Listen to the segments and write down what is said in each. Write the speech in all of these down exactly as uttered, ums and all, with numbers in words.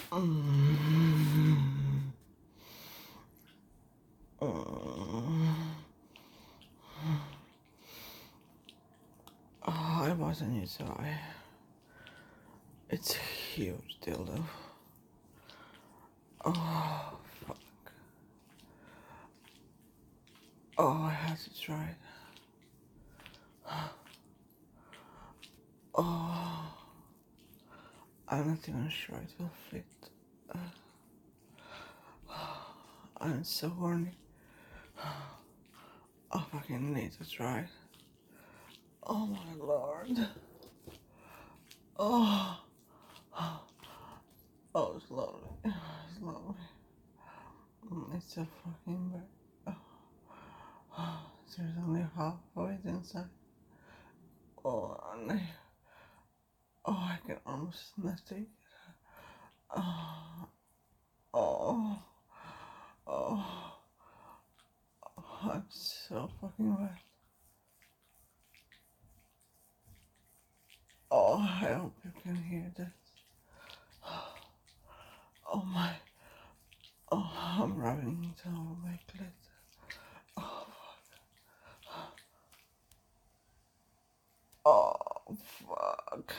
Mm. Mm. Oh, I wasn't your toy. It's a huge dildo. Oh, fuck. Oh, I had to try it. Oh, I'm not even sure it will fit. I'm so horny. I fucking need to try it. Oh my lord. Oh, oh, slowly, slowly. Mm, It's so fucking bad. Oh, there's only half of it inside. Oh, and I, oh, I can almost not take it. Oh, oh, oh, oh, I'm so fucking wet. Oh, I hope you can hear this. Oh my, oh, I'm rubbing it all my clit. Oh, oh, fuck.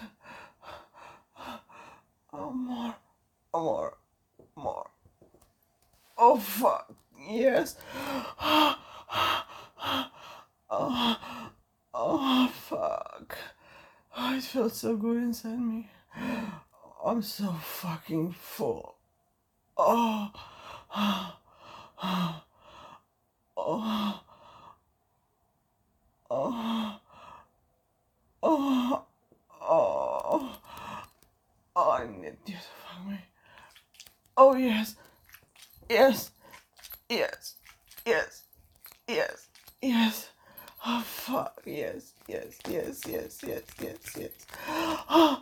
Oh, more, more, more. Oh, fuck. Yes. Oh, oh, fuck. Oh, it feels so good inside me. I'm so fucking full. Oh, oh, oh, oh, oh, oh, oh, I need you to fuck me. Oh, yes, yes, yes, yes, yes, yes. Oh, fuck, yes, yes, yes, yes, yes, yes, yes. Oh,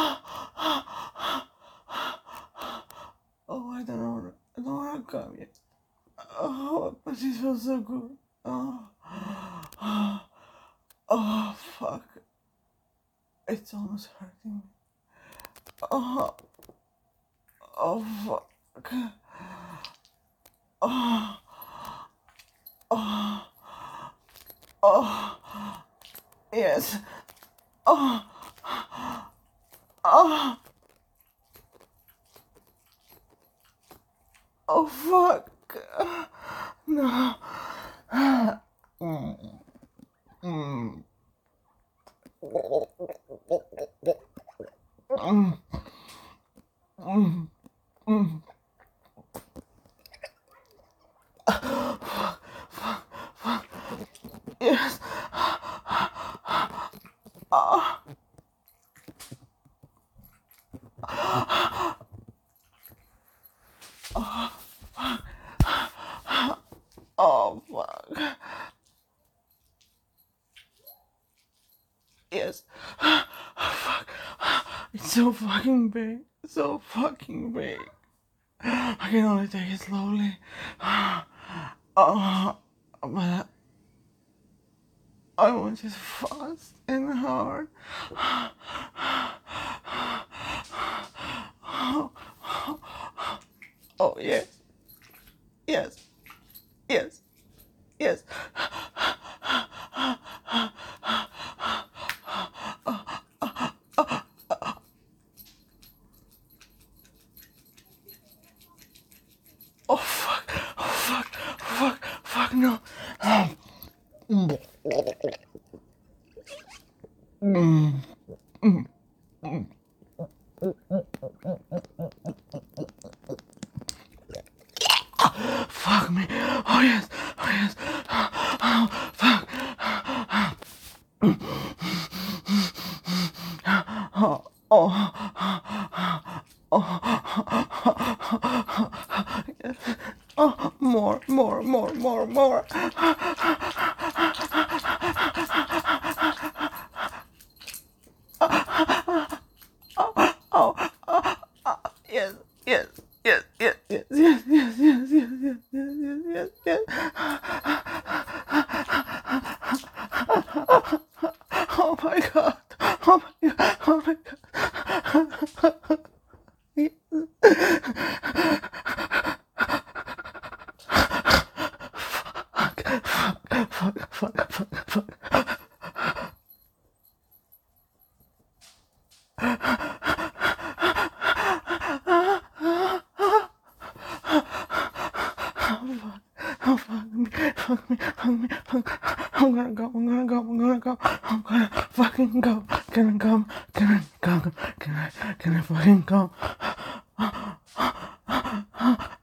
oh, I don't know, I don't know how come yet. Oh, but it feels so good. Oh, oh, oh, fuck. It's almost hurting me. Oh, oh, fuck. Oh, oh, oh, yes. Oh, oh, oh, fuck. No. Mm, mm, mm, mm, mm. Yes. Oh, oh, fuck. Yes. Oh, fuck. It's so fucking big. So fucking big. I can only take it slowly. Oh, but I want it fast and hard. Oh, yes. Yes. Yes. Yes. Oh, fuck. Oh, fuck. Fuck. Fuck, no. Mm. Mm. Mm. Fuck me. Oh, yes. Oh, yes. Oh, fuck. Oh, oh, oh, yes. Oh, more, more, more, more, more. Oh, yes, yes, yes, yes, yes, yes, yes, yes, yes, yes, yes, yes, yes, yes. Oh my god. Oh my god. Oh my god. fuck, fuck, fuck, fuck. Oh, fuck me, fuck me, fuck me, fuck. I'm gonna go, I'm gonna go, I'm gonna go, I'm gonna fucking go. Can I come? Can I come? Can I, can I fucking go?